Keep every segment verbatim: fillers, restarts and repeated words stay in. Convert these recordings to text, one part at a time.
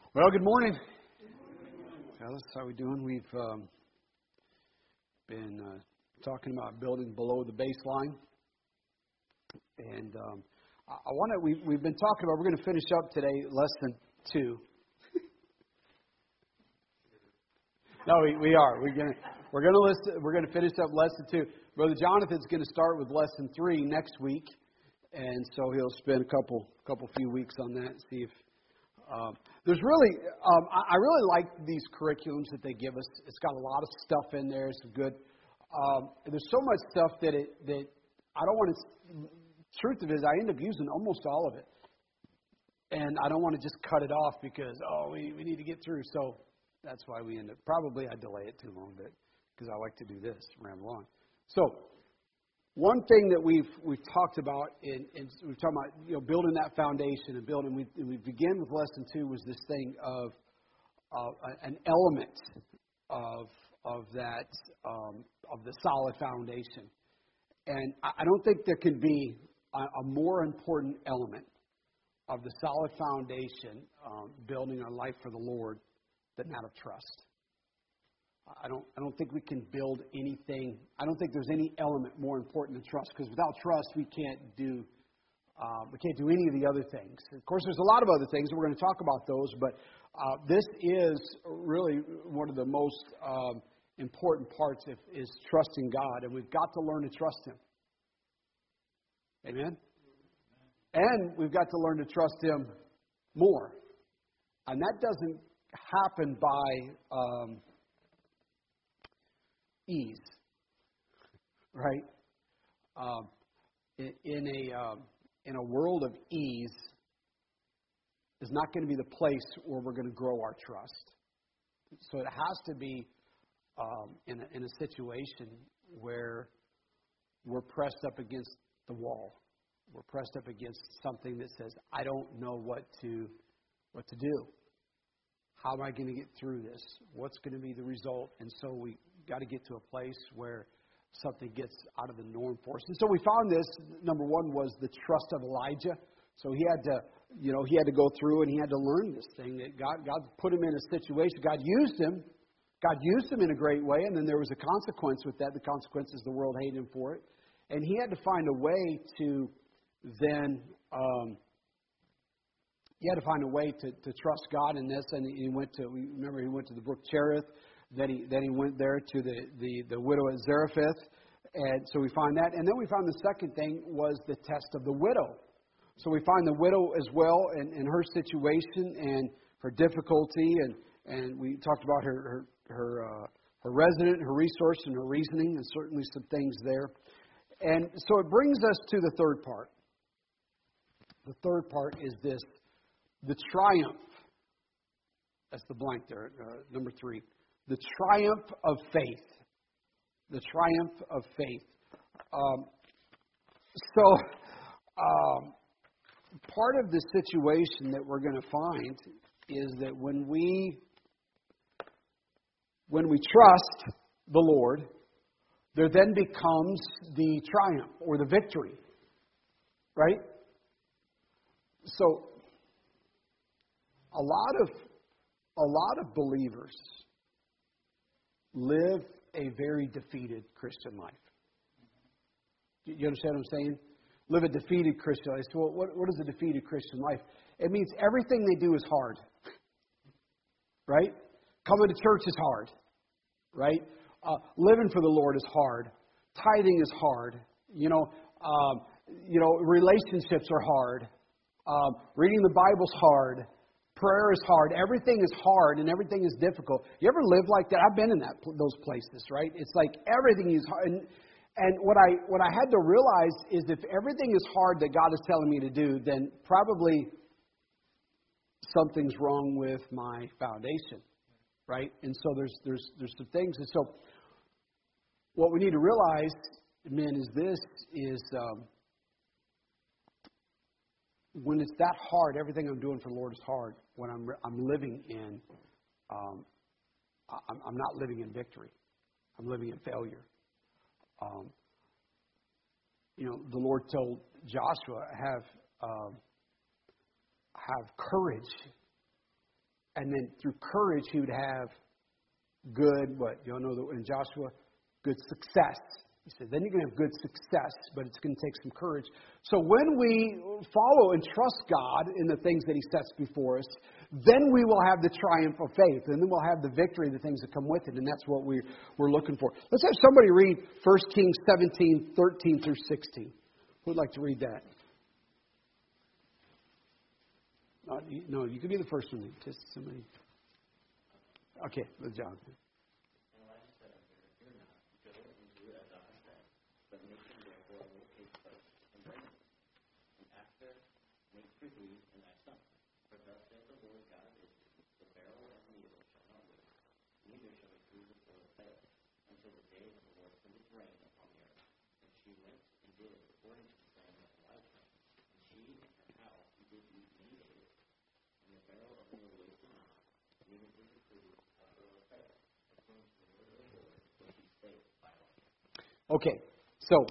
Well, good morning, fellas. How we doing? We've um, been uh, talking about building below the baseline, and um, I, I want to. We, we've been talking about. We're going to finish up today, lesson two. no, we, we are. We're going to. We're going to listen. We're going to finish up lesson two. Brother Jonathan's going to start with lesson three next week, and so he'll spend a couple, couple few weeks on that. And see if. Um, there's really, um, I, I really like these curriculums that they give us. It's got a lot of stuff in there. It's good. Um, there's so much stuff that it that I don't want to. Truth of it is, I end up using almost all of it, and I don't want to just cut it off because oh, we, we need to get through. So that's why we end up. Probably I delay it too long, but because I like to do this, ramble on. So. One thing that we've we've talked about, in, in we've talked about you know building that foundation and building. We we begin with lesson two was this thing of uh, an element of of that um, of the solid foundation, and I, I don't think there can be a, a more important element of the solid foundation um, building our life for the Lord than that of trust. I don't I don't think we can build anything. I don't think there's any element more important than trust, because without trust we can't do uh, we can't do any of the other things. Of course, there's a lot of other things, and we're going to talk about those. But uh, this is really one of the most um, important parts of, is trusting God, and we've got to learn to trust Him. Amen. And we've got to learn to trust Him more, and that doesn't happen by um, ease, right? Um, in, in a um, in a world of ease is not going to be the place where we're going to grow our trust. So it has to be um, in a, in a situation where we're pressed up against the wall. We're pressed up against something that says, "I don't know what to what to do. How am I going to get through this? What's going to be the result?" And so we got to get to a place where something gets out of the norm for us. And so we found this. Number one was the trust of Elijah. So he had to, you know, he had to go through and he had to learn this thing that God, God put him in a situation. God used him. God used him in a great way, and then there was a consequence with that. The consequence is the world hated him for it, and he had to find a way to then. Um, He had to find a way to, to trust God in this, and he went to. Remember, he went to the brook Cherith. Then he then he went there to the, the, the widow at Zarephath, and so we find that. And then we found the second thing was the test of the widow. So we find the widow as well, and, and her situation and her difficulty, and, and we talked about her her her, uh, her resident, her resource, and her reasoning, and certainly some things there. And so it brings us to the third part. The third part is this. The triumph, that's the blank there, uh, number three. The triumph of faith. The triumph of faith. Um, so, um, part of the situation that we're going to find is that when we, when we trust the Lord, there then becomes the triumph or the victory. Right? So, A lot of a lot of believers live a very defeated Christian life. Do you understand what I'm saying? Live a defeated Christian life. So what, what is a defeated Christian life? It means everything they do is hard. Right? Coming to church is hard. Right? Uh, living for the Lord is hard. Tithing is hard. You know, um, you know, relationships are hard. Um, reading the Bible's hard. Prayer is hard. Everything is hard and everything is difficult. You ever live like that? I've been in that those places, right? It's like everything is hard. And, and what I what I had to realize is if everything is hard that God is telling me to do, then probably something's wrong with my foundation, right? And so there's there's there's some things. And so what we need to realize, men, is this is. Um, When it's that hard, everything I'm doing for the Lord is hard. When I'm I'm living in, um, I'm, I'm not living in victory. I'm living in failure. Um, you know, the Lord told Joshua, "Have um, have courage And then through courage, he would have good, what? You all know that in Joshua? Good success. He said, then you're going to have good success, but it's going to take some courage. So when we follow and trust God in the things that he sets before us, then we will have the triumph of faith, and then we'll have the victory, the things that come with it, and that's what we, we're looking for. Let's have somebody read First Kings seventeen, thirteen through sixteen. Who would like to read that? Uh, you, no, you can be the first one. Just somebody. Okay, with John. Okay, so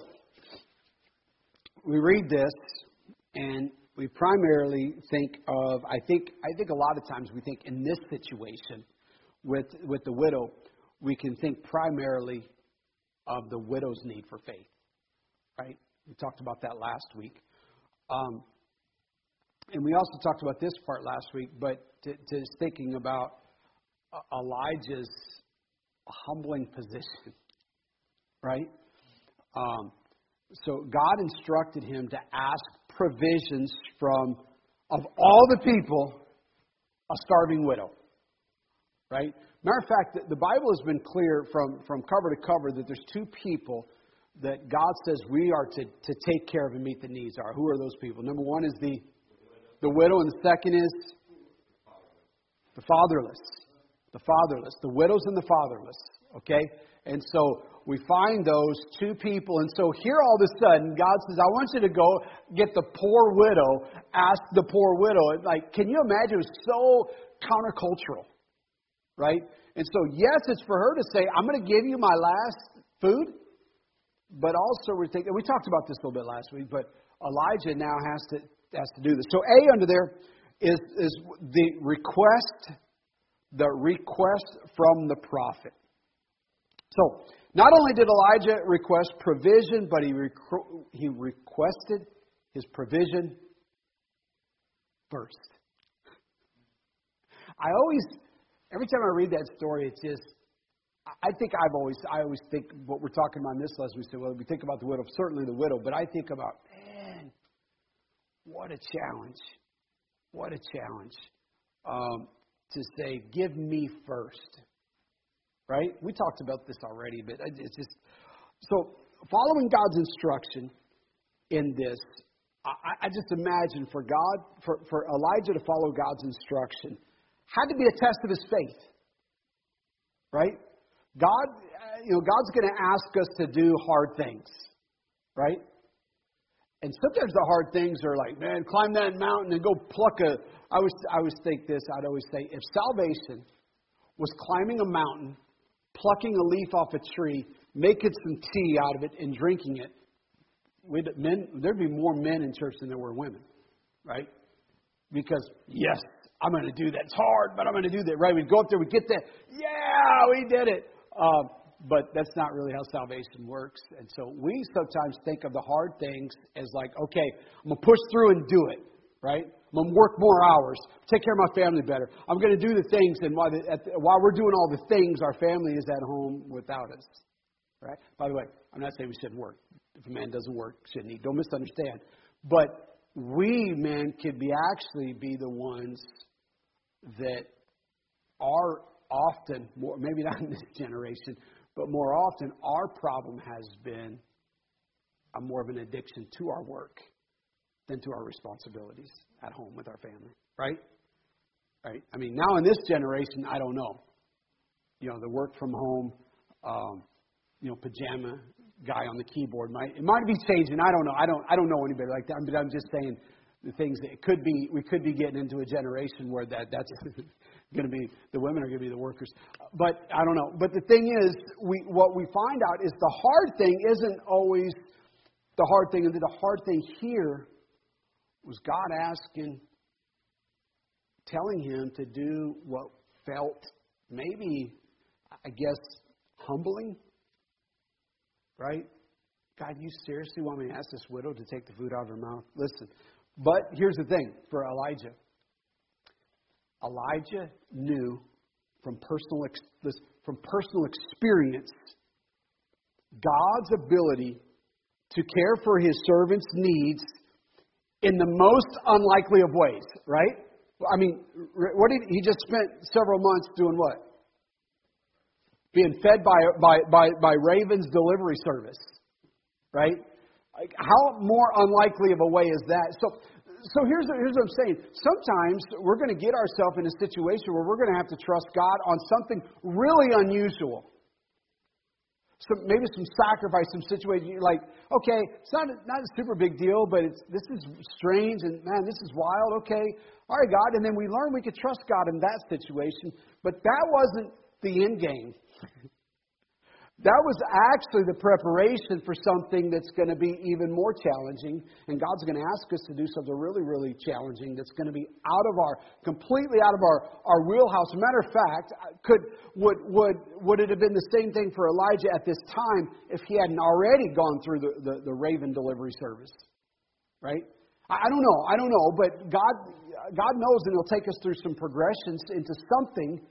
we read this, and we primarily think of, I think, I think a lot of times we think in this situation with with the widow, we can think primarily of the widow's need for faith, right? We talked about that last week. Um, and we also talked about this part last week, but to, to thinking about Elijah's humbling position, right? Um, so God instructed him to ask provisions from, of all the people, a starving widow, right? Matter of fact, the, the Bible has been clear from, from cover to cover that there's two people that God says we are to, to take care of and meet the needs are. Who are those people? Number one is the, the widow, and the second is the fatherless. The fatherless. The widows and the fatherless, okay? And so we find those two people. And so here all of a sudden, God says, I want you to go get the poor widow, ask the poor widow. Like, can you imagine? It was so countercultural, right? And so, yes, it's for her to say, I'm going to give you my last food. But also we're thinking, we talked about this a little bit last week, but Elijah now has to has to do this. So A under there is, is the request, the request from the prophet. So, not only did Elijah request provision, but he requ- he requested his provision first. I always, every time I read that story, it's just, I think I've always, I always think what we're talking about in this lesson, we say, well, we think about the widow, certainly the widow, but I think about, man, what a challenge. What a challenge. Um, to say, give me first. Right? We talked about this already, but it's just, so following God's instruction in this, I, I just imagine for God, for, for Elijah to follow God's instruction, had to be a test of his faith. Right? God, you know, God's going to ask us to do hard things. Right? And sometimes the hard things are like, man, climb that mountain and go pluck a, I always, I always think this, I'd always say, if salvation was climbing a mountain, plucking a leaf off a tree, making some tea out of it, and drinking it, we'd, men, there'd be more men in church than there were women, right? Because, yes, I'm going to do that. It's hard, but I'm going to do that, right? We'd go up there, we'd get that, yeah, we did it. Um, but that's not really how salvation works. And so we sometimes think of the hard things as like, okay, I'm going to push through and do it, right? I'm going to work more hours, take care of my family better. I'm going to do the things, and while, the, at the, while we're doing all the things, our family is at home without us. Right? By the way, I'm not saying we shouldn't work. If a man doesn't work, shouldn't he? Don't misunderstand. But we men could be actually be the ones that are often, more, maybe not in this generation, but more often our problem has been a more of an addiction to our work than to our responsibilities at home with our family, right? Right. I mean, now in this generation, I don't know. You know, the work from home, um, you know, pajama guy on the keyboard might it might be changing. I don't know. I don't. I don't know anybody like that. But I'm just saying the things that it could be. We could be getting into a generation where that that's going to be the women are going to be the workers. But I don't know. But the thing is, we what we find out is the hard thing isn't always the hard thing, and the hard thing here was God asking telling him to do what felt maybe, I guess, humbling, right? God, you seriously want me to ask this widow to take the food out of her mouth? Listen, but here's the thing for Elijah. Elijah knew from personal from personal experience God's ability to care for his servant's needs in the most unlikely of ways, right? I mean, what did he just spent several months doing what? Being fed by by by, by Raven's delivery service, right? Like, how more unlikely of a way is that? So, so here's here's what I'm saying. Sometimes we're going to get ourselves in a situation where we're going to have to trust God on something really unusual. So maybe some sacrifice, some situation. You're like, okay, it's not a, not a super big deal, but it's this is strange and man, this is wild. Okay, all right, God, and then we learn we could trust God in that situation. But that wasn't the end game. That was actually the preparation for something that's going to be even more challenging. And God's going to ask us to do something really, really challenging that's going to be out of our, completely out of our, our wheelhouse. As a matter of fact, could, would, would, would it have been the same thing for Elijah at this time if he hadn't already gone through the, the, the Raven delivery service? Right? I, I don't know. I don't know. But God, God knows, and He'll take us through some progressions into something.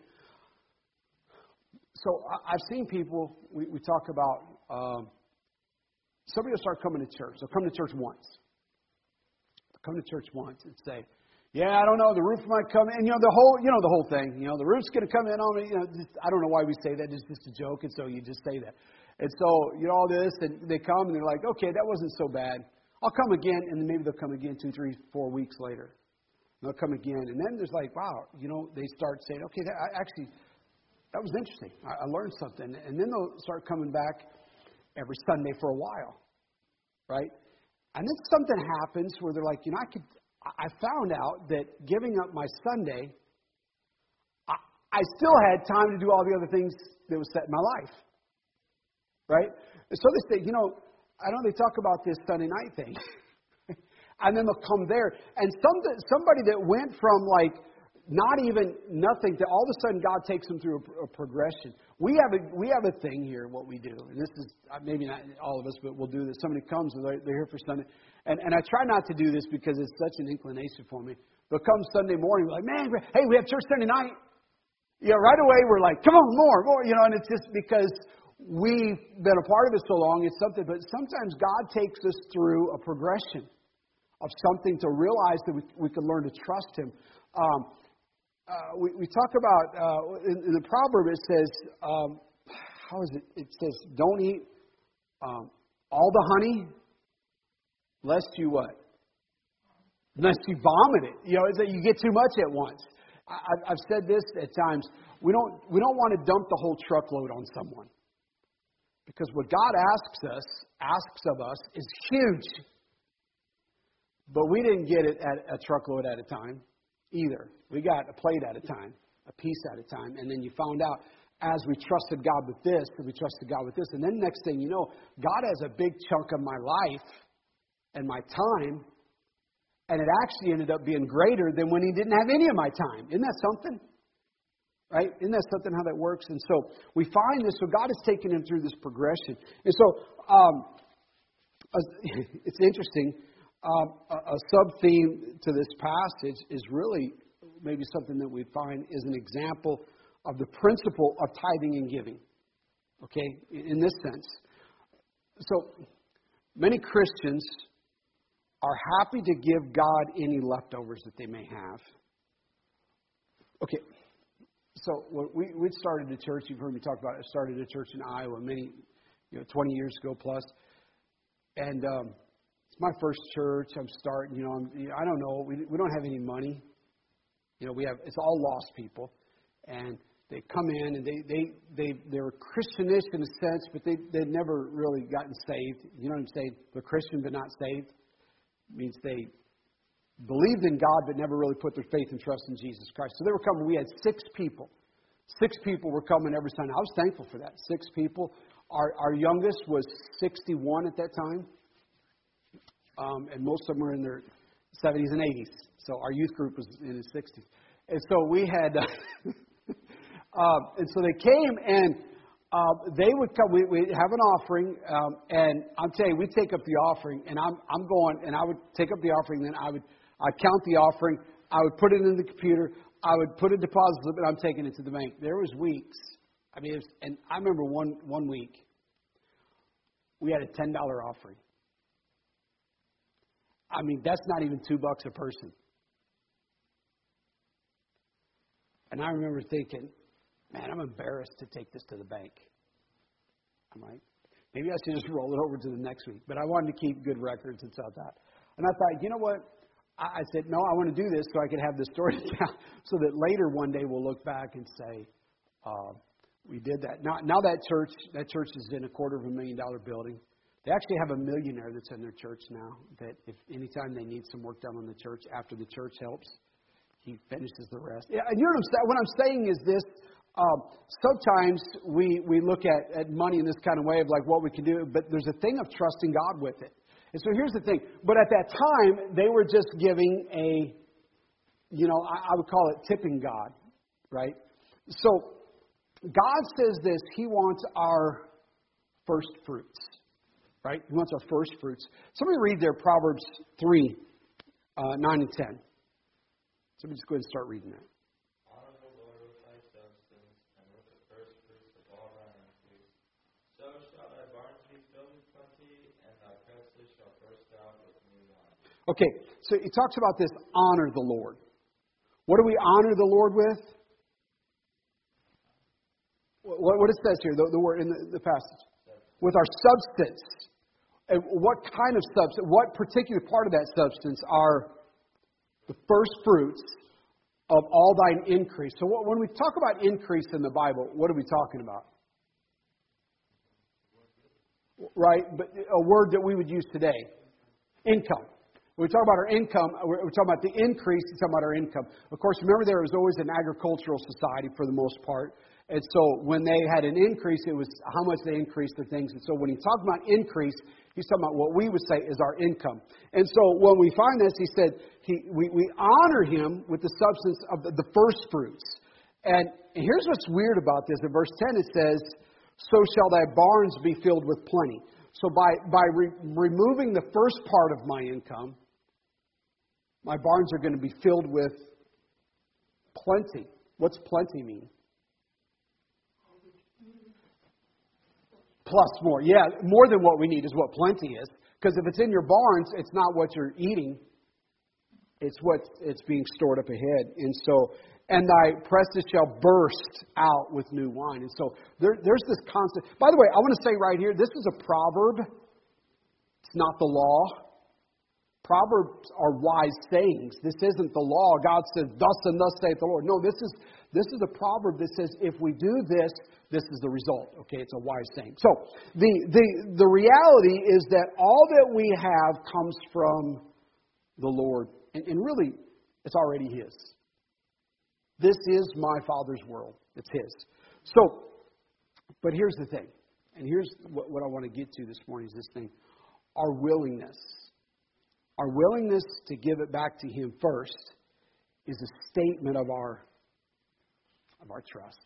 So I've seen people, we, we talk about, um, somebody will start coming to church. They'll come to church once. They'll come to church once and say, yeah, I don't know, the roof might come in. You know, the whole, you know, the whole thing. You know, the roof's going to come in on me. You know, just, I don't know why we say that. It's just a joke, and so you just say that. And so, you know, all this, and they come, and they're like, okay, that wasn't so bad. I'll come again, and then maybe they'll come again two, three, four weeks later. And they'll come again. And then there's like, wow, you know, they start saying, okay, that, I actually... that was interesting. I learned something. And then they'll start coming back every Sunday for a while, right? And then something happens where they're like, you know, I could. I found out that giving up my Sunday, I, I still had time to do all the other things that was set in my life, right? And so they say, you know, I know they talk about this Sunday night thing. And then they'll come there. And some, somebody that went from like, not even nothing to all of a sudden God takes them through a, a progression. We have a we have a thing here. What we do, and this is maybe not all of us, but we'll do this. Somebody comes and they're, they're here for Sunday, and and I try not to do this because it's such an inclination for me. But come Sunday morning, we're like, man, hey, we have church Sunday night. Yeah, right away we're like, come on, more, more, you know. And it's just because we've been a part of it so long. It's something. But sometimes God takes us through a progression of something to realize that we we can learn to trust Him. Um, Uh, we, we talk about, uh, in, in the proverb it says, um, how is it? It says, don't eat um, all the honey, lest you what? Lest you vomit it. You know, it's that you get too much at once. I, I've said this at times. We don't, we don't want to dump the whole truckload on someone. Because what God asks us, asks of us, is huge. But we didn't get it at a truckload at a time. Either. We got a plate at a time, a piece at a time, and then you found out as we trusted God with this, and we trusted God with this, and then next thing you know, God has a big chunk of my life and my time, and it actually ended up being greater than when He didn't have any of my time. Isn't that something? Right? Isn't that something how that works? And so we find this, so God has taken him through this progression. And so um, it's interesting. Um, a, a sub-theme to this passage is really maybe something that we find is an example of the principle of tithing and giving. Okay, in this sense. So many Christians are happy to give God any leftovers that they may have. Okay, so when we we started a church. You've heard me talk about it. I started a church in Iowa many, you know, twenty years ago plus, and. Um, It's my first church. I'm starting, you know, I'm, I don't know. We, we don't have any money. You know, we have, it's all lost people. And they come in and they, they, they, they were Christianish in a sense, but they, they'd never really gotten saved. You know what I'm saying? They're Christian but not saved. It means they believed in God but never really put their faith and trust in Jesus Christ. So they were coming. We had six people. Six people were coming every Sunday. I was thankful for that. Six people. Our, our youngest was sixty-one at that time. Um, and most of them were in their seventies and eighties. So our youth group was in his sixties. And so we had, uh, and so they came and uh, they would come. We we have an offering, um, and I'm telling you, we take up the offering, and I'm I'm going, and I would take up the offering, then I would I count the offering, I would put it in the computer, I would put a deposit slip, and I'm taking it to the bank. There was weeks. I mean, it was, and I remember one one week we had a ten dollar offering. I mean, that's not even two bucks a person. And I remember thinking, man, I'm embarrassed to take this to the bank. I'm like, maybe I should just roll it over to the next week. But I wanted to keep good records and stuff like that. And I thought, you know what? I, I said, no, I want to do this so I could have this story down so that later one day we'll look back and say, uh, we did that. Now, now that church, that church is in a quarter of a million dollar building. They actually have a millionaire that's in their church now that if anytime they need some work done on the church, after the church helps, he finishes the rest. Yeah, and you know what I'm saying? What I'm saying is this. Um, sometimes we, we look at, at money in this kind of way of like what we can do, but there's a thing of trusting God with it. And so here's the thing. But at that time, they were just giving a, you know, I, I would call it tipping God, right? So God says this. He wants our first fruits, right? He wants our first fruits. Somebody read there Proverbs three, uh, nine and ten. Somebody just go ahead and start reading that. Honor the Lord with thy substance and with the first fruits of all thine increase. So shall thy barns be filled with plenty, and thy presses shall burst out with new wine. Okay, so he talks about this, honor the Lord. What do we honor the Lord with? What, what it says here, the, the word in the, the passage. With our substance. And what kind of substance, what particular part of that substance are the first fruits of all thine increase. So what, when we talk about increase in the Bible, what are we talking about? Right? But a word that we would use today. Income. When we talk about our income, we're, we're talking about the increase, we're talking about our income. Of course, remember there was always an agricultural society for the most part. And so when they had an increase, it was how much they increased the things. And so when he talked about increase, he's talking about what we would say is our income. And so when we find this, he said, he, we, we honor him with the substance of the, the first fruits. And here's what's weird about this. In verse ten it says, so shall thy barns be filled with plenty. So by, by re- removing the first part of my income, my barns are going to be filled with plenty. What's plenty mean? Plus more. Yeah, more than what we need is what plenty is. Because if it's in your barns, it's not what you're eating. It's what it's being stored up ahead. And so, and thy presses shall burst out with new wine. And so there, there's this concept. By the way, I want to say right here, this is a proverb. It's not the law. Proverbs are wise sayings. This isn't the law. God says, thus and thus saith the Lord. No, this is this is a proverb that says, if we do this, this is the result. Okay, it's a wise saying. So the the the reality is that all that we have comes from the Lord. And, and really, it's already His. This is my Father's world. It's His. So, but here's the thing. And here's what, what I want to get to this morning is this thing. Our willingness. Our willingness to give it back to Him first is a statement of our of our trust.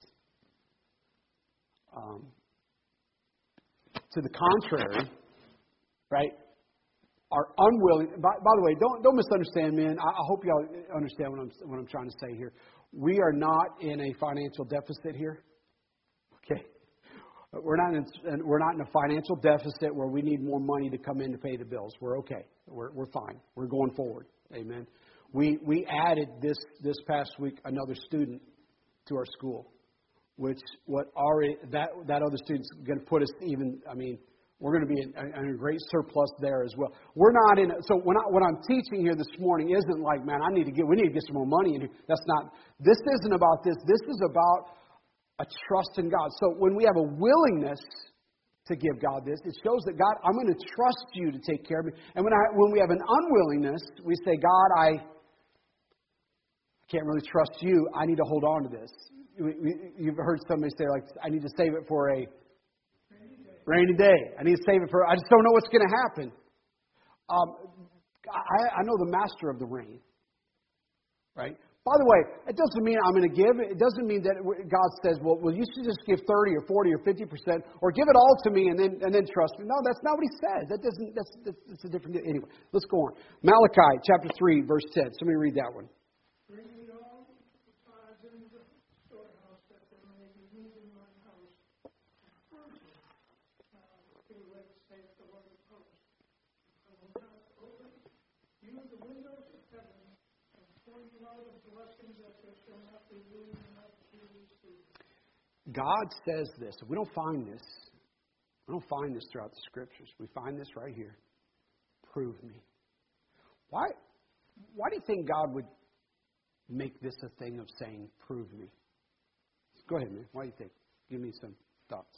Um, to the contrary, right? Our unwilling. By, by the way, don't don't misunderstand, man. I, I hope y'all understand what I'm what I'm trying to say here. We are not in a financial deficit here. Okay. We're not in, we're not in a financial deficit where we need more money to come in to pay the bills. We're okay. We're we're fine. We're going forward. Amen. We we added this this past week another student to our school, which what already that that other student's going to put us even. I mean, we're going to be in, in a great surplus there as well. We're not in. So when I, what I'm teaching here this morning isn't like, man, I need to get. We need to get some more money in here. That's not. This isn't about this. This is about a trust in God. So when we have a willingness to give God this, it shows that God, I'm going to trust you to take care of me. And when I when we have an unwillingness, we say, God, I can't really trust you. I need to hold on to this. You've heard somebody say, like, I need to save it for a rainy day. I need to save it for, I just don't know what's going to happen. Um, I, I know the master of the rain, right? By the way, it doesn't mean I'm going to give. It doesn't mean that God says, well, well, you should just give thirty or forty or fifty percent, or give it all to me and then and then trust me. No, that's not what He says. That doesn't. That's that's, that's a different deal. Anyway, let's go on. Malachi chapter three, verse ten. Somebody read that one. Bring me all the tithes into the storehouse, that there may be meat in my house. Firstly, uh, do let it say the Lord of hosts. I will not open you the windows of heaven and pour you out of blessings that there shall not be room enough to receive. God says this. We don't find this. We don't find this throughout the Scriptures. We find this right here. Prove me. Why? Why do you think God would make this a thing of saying, prove me? Go ahead, man. Why do you think? Give me some thoughts.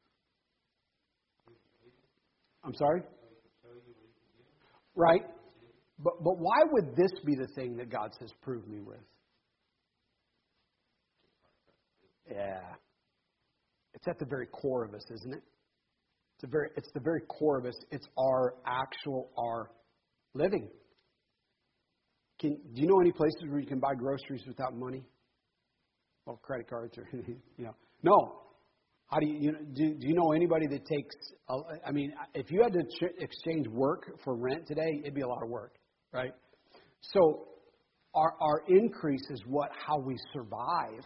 I'm sorry? Right? But but why would this be the thing that God says, prove me with? Yeah. It's at the very core of us, isn't it? It's, a very, it's the very core of us. It's our actual, our living. Can, do you know any places where you can buy groceries without money? Well, credit cards or, you know. No. How do you, you know, do, do you know anybody that takes, a, I mean, if you had to ch- exchange work for rent today, it'd be a lot of work, right? So our, our increase is what, how we survive.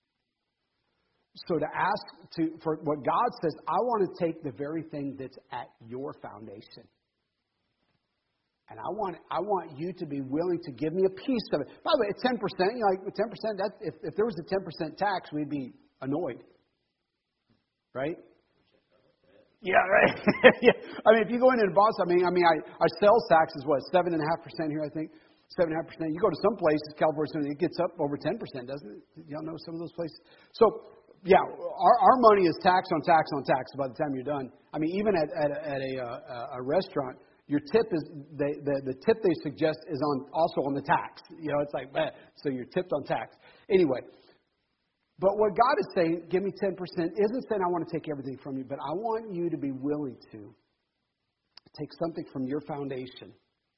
So to ask to, for what God says, I want to take the very thing that's at your foundation. And I want I want you to be willing to give me a piece of it. By the way, at ten percent, you know, like ten percent, that if, if there was a ten percent tax, we'd be annoyed. Right? Yeah, right. Yeah. I mean, if you go into the boss, I mean, I mean, I, our sales tax is what, seven and a half percent here, I think. Seven and a half percent. You go to some places, California, it gets up over ten percent, doesn't it? Y'all know some of those places. So, yeah, our our money is tax on tax on tax by the time you're done. I mean, even at at, at a, a a restaurant, your tip is the, the the tip they suggest is on also on the tax. You know, it's like eh, so you're tipped on tax. Anyway, but what God is saying, give me ten percent, isn't saying I want to take everything from you, but I want you to be willing to take something from your foundation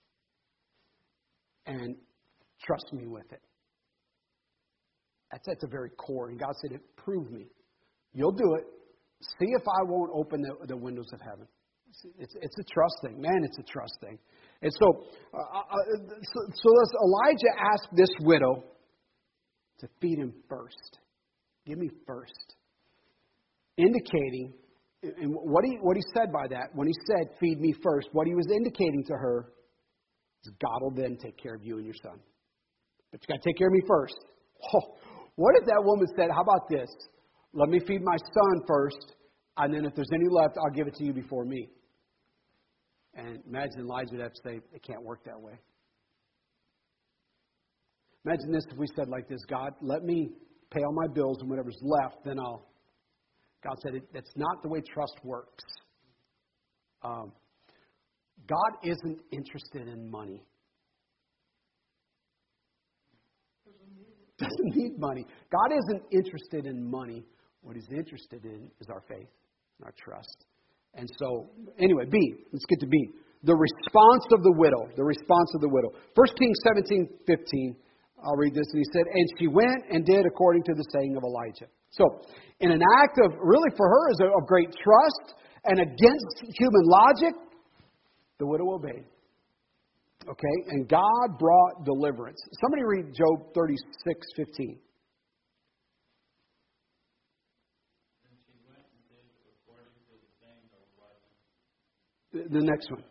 and trust me with it. That's at the very core. And God said, prove me. You'll do it. See if I won't open the, the windows of heaven. It's, it's a trust thing. Man, it's a trust thing. And so, uh, uh, so, so as Elijah asked this widow to feed him first. Give me first. Indicating, and what he, what he said by that, when he said, feed me first, what he was indicating to her is God will then take care of you and your son. But you got to take care of me first. Oh, what if that woman said, how about this? Let me feed my son first, and then if there's any left, I'll give it to you before me. And imagine Elijah would have to say, it can't work that way. Imagine this if we said like this, God, let me pay all my bills and whatever's left, then I'll. God said, it, that's not the way trust works. Um, God isn't interested in money. Doesn't need money. God isn't interested in money. What He's interested in is our faith and our trust. And so, anyway, B. Let's get to B. The response of the widow. The response of the widow. First Kings seventeen fifteen. I'll read this. And he said, and she went and did according to the saying of Elijah. So, in an act of, really for her, is of great trust and against human logic, the widow obeyed. Okay, and God brought deliverance. Somebody read Job thirty-six fifteen. And she went and did according to the saying of Elijah. The, the next one.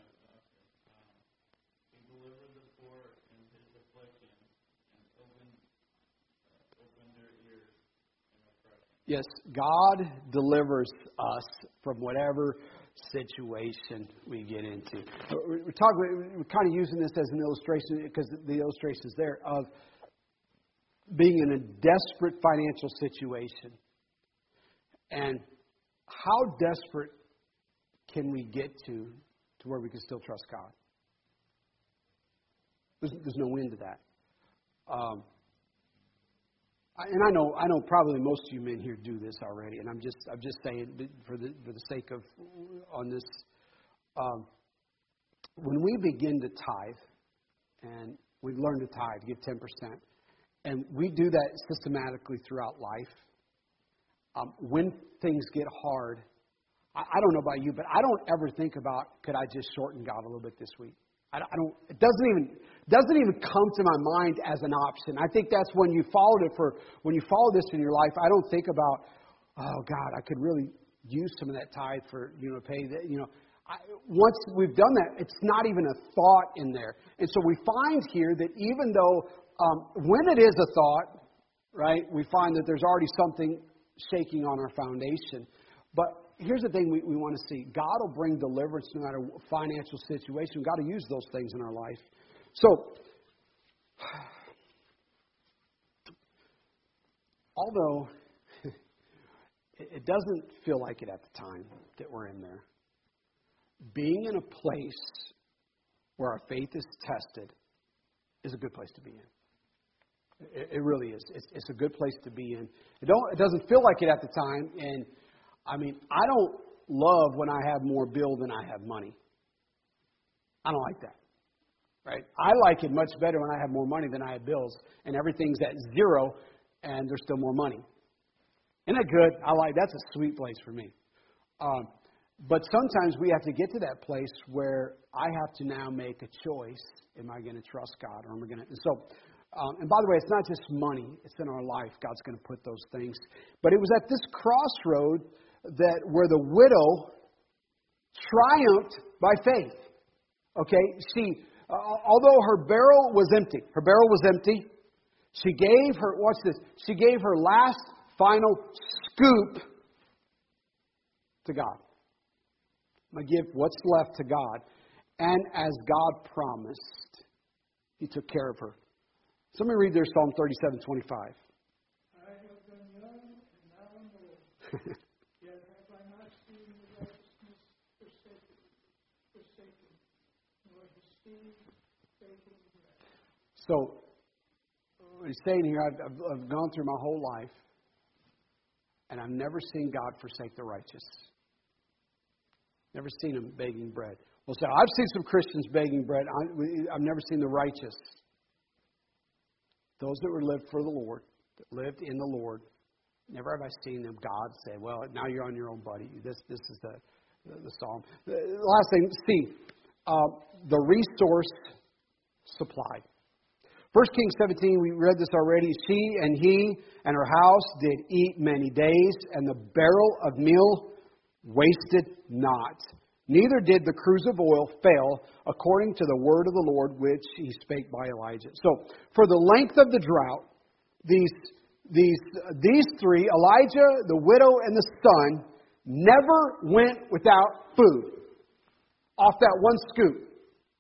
He delivered the poor in his affliction and opened, uh, opened their ears in oppression. Yes, God delivers us from whatever situation we get into. We're talking. We're kind of using this as an illustration because the illustration is there of being in a desperate financial situation. And how desperate can we get to to where we can still trust God? There's, there's no end to that. Um, And I know, I know, probably most of you men here do this already. And I'm just, I'm just saying for the for the sake of on this. Um, when we begin to tithe, and we learn to tithe, give ten percent, and we do that systematically throughout life. Um, when things get hard, I, I don't know about you, but I don't ever think about, could I just shorten God a little bit this week? I, I don't. It doesn't even doesn't even come to my mind as an option. I think that's when you followed it for when you follow this in your life. I don't think about, oh God, I could really use some of that tithe for you know pay that you know. I, once we've done that, it's not even a thought in there. And so we find here that even though um, when it is a thought, right, we find that there's already something shaking on our foundation. But here's the thing we, we want to see. God will bring deliverance no matter what financial situation. We've got to use those things in our life. So, although it doesn't feel like it at the time that we're in there, being in a place where our faith is tested is a good place to be in. It, it really is. It's, it's a good place to be in. It, don't, it doesn't feel like it at the time. And, I mean, I don't love when I have more bill than I have money. I don't like that. Right? I like it much better when I have more money than I have bills. And everything's at zero and there's still more money. Isn't that good? I like that's a sweet place for me. Um, But sometimes we have to get to that place where I have to now make a choice. Am I going to trust God or am I going to? And so, um, and by the way, it's not just money. It's in our life. God's going to put those things. But it was at this crossroad that where the widow triumphed by faith. Okay? She, uh, although her barrel was empty, her barrel was empty, she gave her, watch this, she gave her last final scoop to God. I give what's left to God. And as God promised, He took care of her. So let me read there Psalm thirty-seven twenty-five. I have been young and now am old, yet have I not seen the righteousness forsaken, forsaken, nor his seed begging bread. So, what he's saying here, I've, I've, I've gone through my whole life, and I've never seen God forsake the righteous. Never seen him begging bread. Well, so I've seen some Christians begging bread. I, I've never seen the righteous. Those that were lived for the Lord, that lived in the Lord, never have I seen them, God say, well, now you're on your own, buddy. This this is the, the, the psalm. The last thing, see, uh, the resource supplied. First Kings seventeen, we read this already. She and he and her house did eat many days, and the barrel of meal wasted not. Neither did the cruse of oil fail, according to the word of the Lord, which he spake by Elijah. So, for the length of the drought, these, these, these three, Elijah, the widow, and the son, never went without food. Off that one scoop.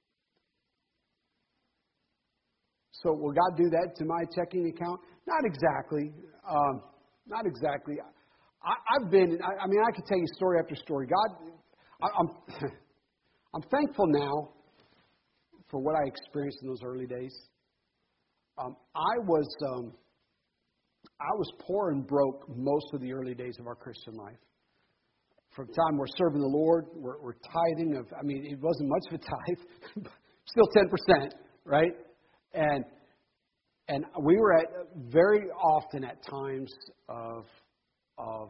So, will God do that to my checking account? Not exactly. Um, not exactly. I, I've been, I, I mean, I could tell you story after story. God, I, I'm, I'm thankful now for what I experienced in those early days. Um, I was, um, I was poor and broke most of the early days of our Christian life. From the time we're serving the Lord, we're, we're tithing of, I mean, it wasn't much of a tithe, still ten percent, right? And, and we were at, very often at times of, Of,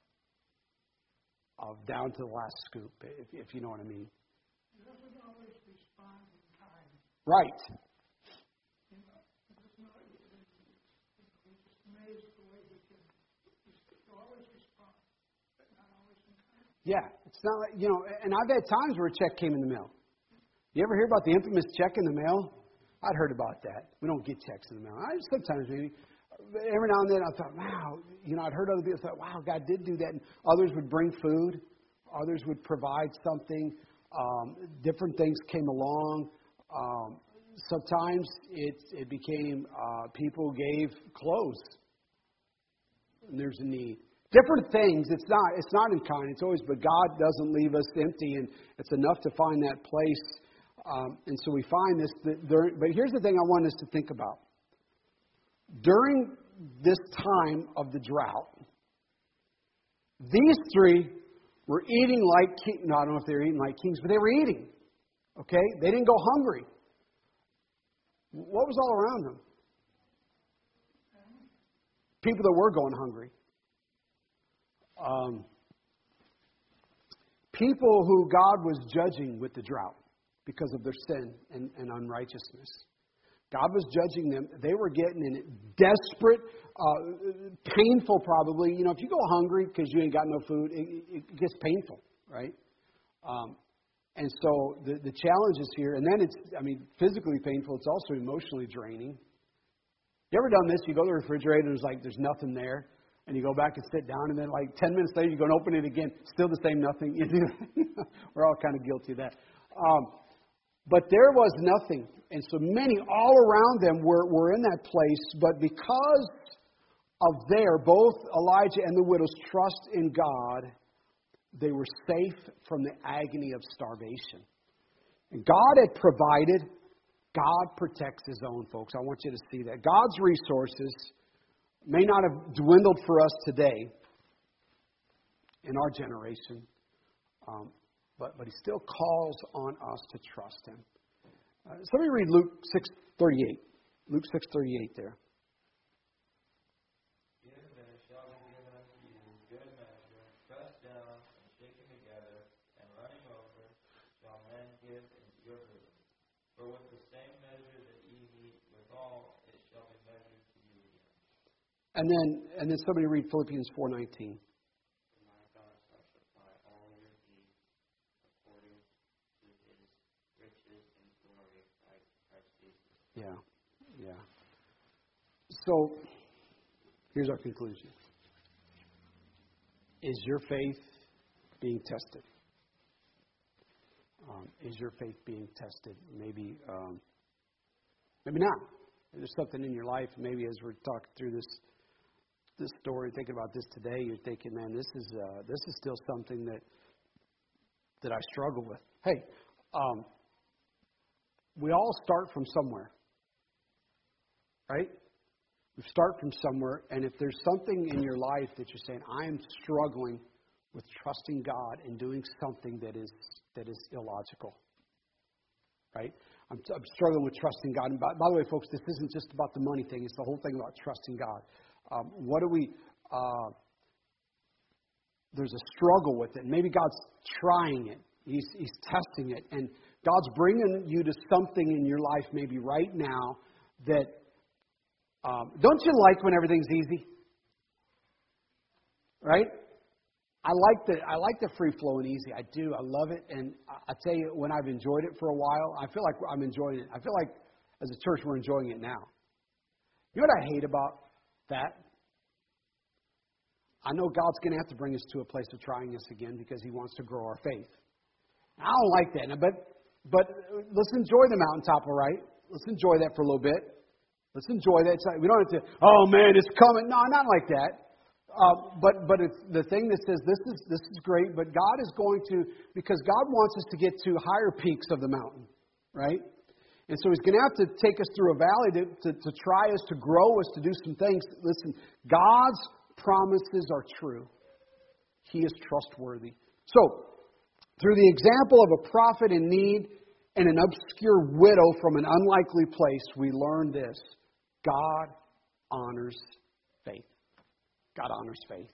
of down to the last scoop, if, if you know what I mean. He doesn't always respond in time. Right. You know, it's not, he's just amazed the way he can, he'll always respond, but not always in time. Yeah, it's not like, you know, and I've had times where a check came in the mail. You ever hear about the infamous check in the mail? I'd heard about that. We don't get checks in the mail. I sometimes maybe. Every now and then I thought, wow, you know, I'd heard other people thought, wow, God did do that. And others would bring food. Others would provide something. Um, different things came along. Um, sometimes it, it became uh, people gave clothes. And there's a need. Different things. It's not, it's not in kind. It's always, but God doesn't leave us empty. And it's enough to find that place. Um, and so we find this. That there, but here's the thing I want us to think about. During this time of the drought, these three were eating like kings. No, I don't know if they were eating like kings, but they were eating. Okay? They didn't go hungry. What was all around them? people that were going hungry. Um, people who God was judging with the drought because of their sin and, and unrighteousness. God was judging them. They were getting in desperate, uh, painful probably. You know, if you go hungry because you ain't got no food, it, it gets painful, right? Um, and so the, the challenge is here. And then it's, I mean, physically painful. It's also emotionally draining. You ever done this? You go to the refrigerator and there's like, there's nothing there. And you go back and sit down, and then like ten minutes later, you go and open it again. Still the same nothing. You do. We're all kind of guilty of that. Um, but there was nothing. And so many all around them were, were in that place. But because of their, both Elijah and the widow's trust in God, they were safe from the agony of starvation. And God had provided. God protects His own, folks. I want you to see that. God's resources may not have dwindled for us today in our generation, um, but, but He still calls on us to trust Him. Uh, so let me read Luke six thirty-eight. Luke six thirty-eight there. Give, and it shall be given unto you, good measure, pressed down and shaken together, and running over, shall men give into your bosom. For with the same measure that ye meet withal, it shall be measured to you again. And then, and then somebody read Philippians four nineteen. My God shall supply all your needs according to His riches and glory by Christ Jesus. Yeah, yeah. So, here's our conclusion. Is your faith being tested? Um, is your faith being tested? Maybe, um, maybe not. There's something in your life. Maybe as we're talking through this this story, thinking about this today, you're thinking, "Man, this is uh, this is still something that that I struggle with." Hey, um, we all start from somewhere, right? We start from somewhere, and if there's something in your life that you're saying, "I am struggling with trusting God and doing something that is that is illogical," right? I'm, I'm struggling with trusting God. And by, by the way, folks, this isn't just about the money thing. It's the whole thing about trusting God. Um, what do we? Uh, there's a struggle with it. Maybe God's trying it. He's He's testing it, and God's bringing you to something in your life, maybe right now, that um, don't you like when everything's easy, right? I like the I like the free flow and easy. I do. I love it. And I, I tell you, when I've enjoyed it for a while, I feel like I'm enjoying it. I feel like as a church we're enjoying it now. You know what I hate about that? I know God's going to have to bring us to a place of trying us again because He wants to grow our faith. I don't like that. But but let's enjoy the mountaintop, all right? Let's enjoy that for a little bit. Let's enjoy that. We don't have to, oh man, it's coming. No, not like that. Uh, but but it's the thing that says this is this is great, but God is going to, because God wants us to get to higher peaks of the mountain, right? And so He's going to have to take us through a valley to, to, to try us, to grow us, to do some things. Listen, God's promises are true. He is trustworthy. So, through the example of a prophet in need and an obscure widow from an unlikely place, we learn this: God honors faith. God honors faith.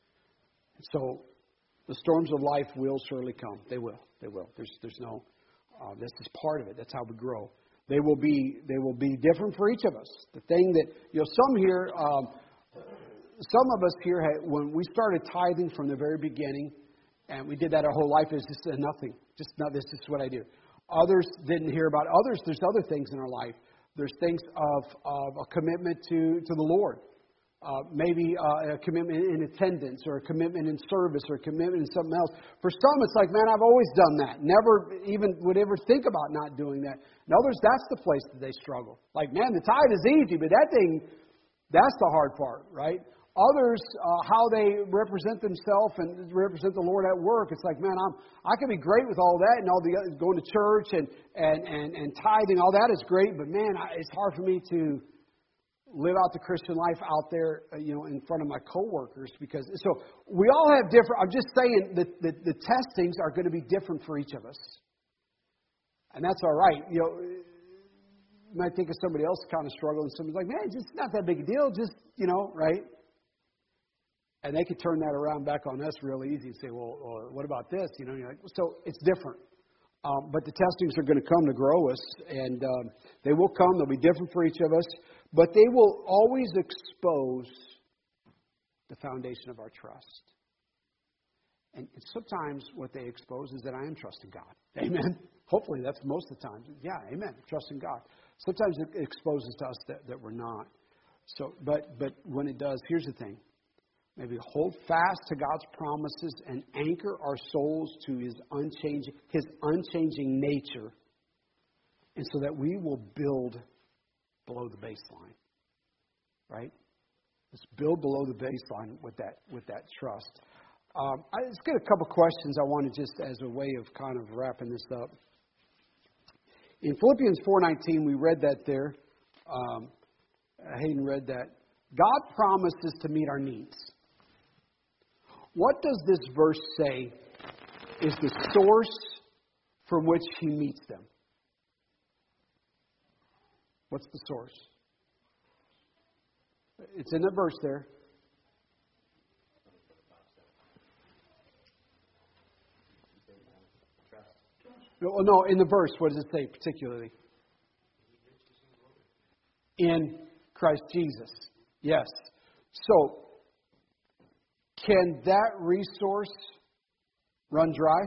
So the storms of life will surely come. They will. They will. There's there's no. Uh, this is part of it. That's how we grow. They will be. They will be different for each of us. The thing that you know, some here, um, some of us here, had, when we started tithing from the very beginning, and we did that our whole life, is just uh, nothing. Just not. This is what I do. Others didn't hear about others. There's other things in our life. There's things of of a commitment to to the Lord. Uh, maybe uh, a commitment in attendance, or a commitment in service, or a commitment in something else. For some, it's like, man, I've always done that. Never even would ever think about not doing that. And others, that's the place that they struggle. Like, man, the tithe is easy, but that thing, that's the hard part, right? Others, uh, how they represent themselves and represent the Lord at work. It's like, man, I'm I can be great with all that and all the going to church and and and, and tithing. All that is great, but man, I, it's hard for me to live out the Christian life out there, you know, in front of my coworkers, because so we all have different. I'm just saying that the, the testings are going to be different for each of us, and that's all right. You know, you might think of somebody else kind of struggling. Somebody's like, man, it's just not that big a deal. Just, you know, right? And they could turn that around back on us real easy and say, well, well what about this? You know, you're like, so it's different. Um, but the testings are going to come to grow us, and um, they will come. They'll be different for each of us, but they will always expose the foundation of our trust. And sometimes what they expose is that I am trusting God. Amen. Hopefully that's most of the time. Yeah, amen. Trusting God. Sometimes it exposes to us that, that we're not. So, but but when it does, here's the thing. Maybe hold fast to God's promises and anchor our souls to His unchanging, His unchanging nature, and so that we will build below the baseline. Right? Let's build below the baseline with that with that trust. Um, I just got a couple questions I want to just as a way of kind of wrapping this up. In Philippians four nineteen, we read that there. Um, Hayden read that. God promises to meet our needs. What does this verse say is the source from which He meets them? What's the source? It's in the verse there. No, no, in the verse, what does it say particularly? In Christ Jesus. Yes. So, can that resource run dry?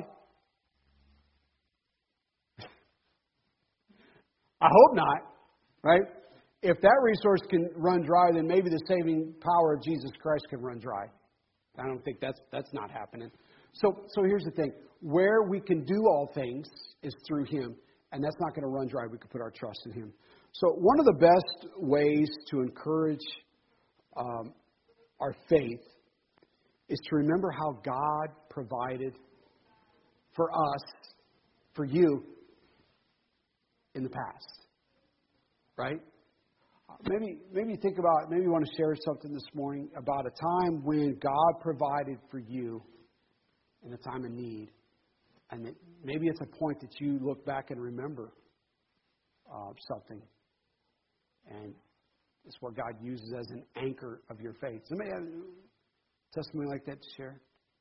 I hope not, right? If that resource can run dry, then maybe the saving power of Jesus Christ can run dry. I don't think that's that's not happening. So, so here's the thing. Where we can do all things is through Him, and that's not going to run dry. We can put our trust in Him. So one of the best ways to encourage um, our faith is to remember how God provided for us, for you, in the past. Right? Maybe, maybe think about, maybe you want to share something this morning about a time when God provided for you in a time of need. And it, maybe it's a point that you look back and remember uh, something. And it's what God uses as an anchor of your faith. Somebody have a testimony like that to share?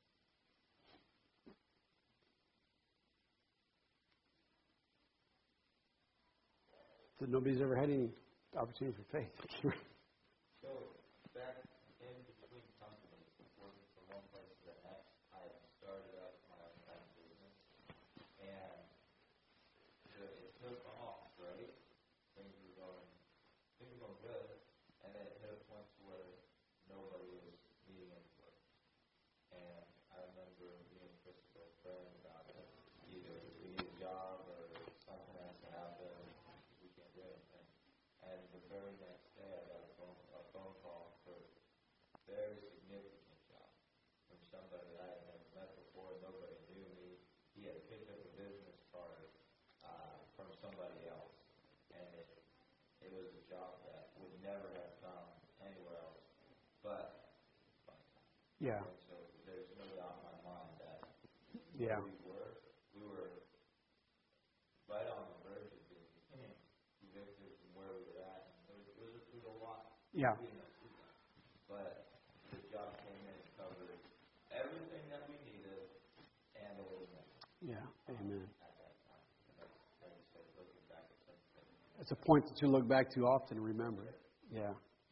So nobody's ever had any opportunity for faith. So, back in between companies, working from one place to the next, I started up my own business, and it took off, right? Things were going, things were going good, and then it hit a point where nobody was needing any work. And I remember me and Crystal praying about it. Either we need a job or something has to happen, we can't do anything. And the very next day, I got a phone, a phone call for a very significant job from somebody that I had never met before. Nobody knew me. He had picked up a business card uh, from somebody else, and it, it was a job that would never have come anywhere else but by time. Yeah. And so there's no doubt in my mind that Yeah. we were, we were right on the verge of being evicted from where we were at. And there was, there was, there was a lot. Yeah. But the job came in and covered everything that we needed and a little more. Yeah. Amen. At that time. And that's, like I said, looking back at something. It's a point that you look back to often and remember. Yeah.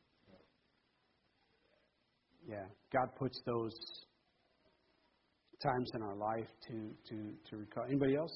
Yeah. God puts those times in our life to to to recall. Anybody else?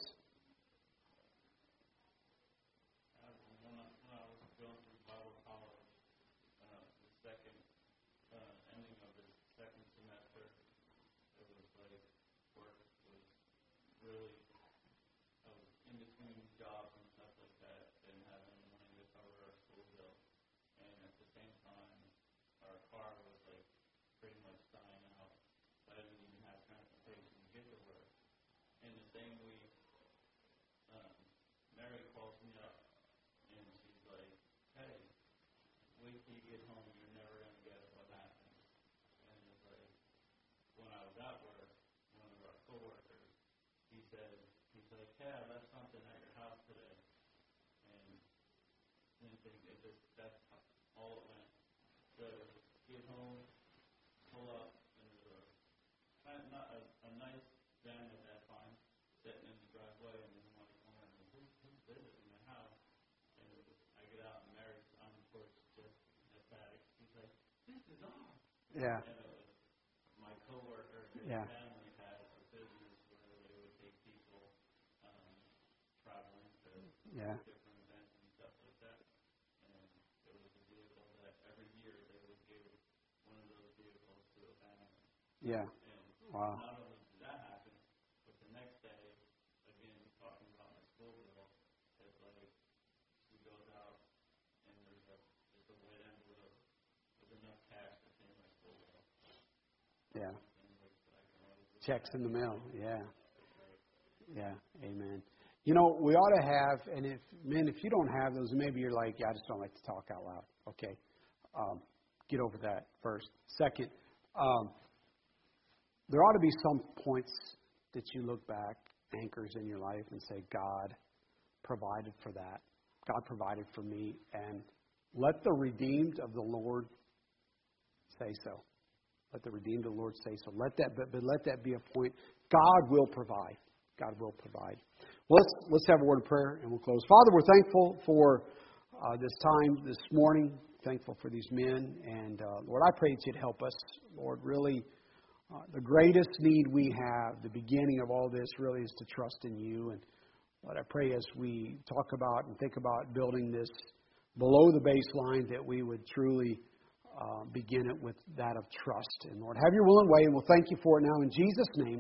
Yeah. And it was my coworker, his Yeah. family had a business where they would take people um, traveling to Yeah. different events and stuff like that. And it was a vehicle that every year they would give one of those vehicles to a family. Yeah. And Wow. not only did that happen, but the next day, again, talking about my school bill, it's like she goes out and there's a just a wet envelope with enough cash to pay my school bill. Yeah. And like, I can always look Checks at in the it. mail. Yeah. It's like, Yeah. Amen. You know, we ought to have, and if, men, if you don't have those, maybe you're like, yeah, I just don't like to talk out loud. Okay. Um, get over that first. Second, um, there ought to be some points that you look back, anchors in your life, and say, God provided for that. God provided for me. And let the redeemed of the Lord say so. Let the redeemed of the Lord say so. Let that, but, but let that be a point. God will provide. God will provide. Well, let's, let's have a word of prayer and we'll close. Father, we're thankful for uh, this time this morning. Thankful for these men. And uh, Lord, I pray that you'd help us. Lord, really, uh, the greatest need we have, the beginning of all this really is to trust in you. And Lord, I pray as we talk about and think about building this below the baseline that we would truly uh, begin it with that of trust. And Lord, have your will and way, and we'll thank you for it now in Jesus' name.